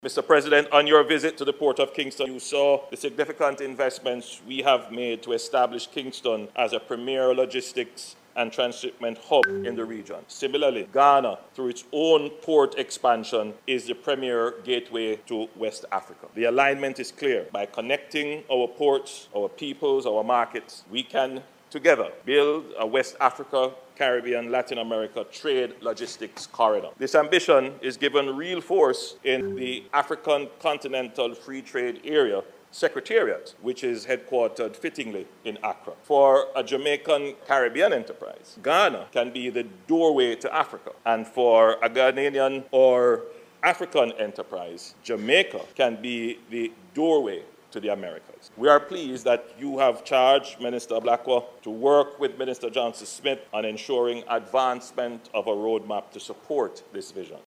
Mr. President, on your visit to the Port of Kingston, you saw the significant investments we have made to establish Kingston as a premier logistics and transshipment hub in the region. Similarly, Ghana, through its own port expansion, is the premier gateway to West Africa. The alignment is clear. By connecting our ports, our peoples, our markets, we can together build a West Africa, Caribbean, Latin America trade logistics corridor. This ambition is given real force in the African Continental Free Trade Area Secretariat, which is headquartered fittingly in Accra. For a Jamaican Caribbean enterprise, Ghana can be the doorway to Africa. And for a Ghanaian or African enterprise, Jamaica can be the doorway to the Americas. We are pleased that you have charged Minister Blackwell to work with Minister Johnson Smith on ensuring advancement of a roadmap to support this vision.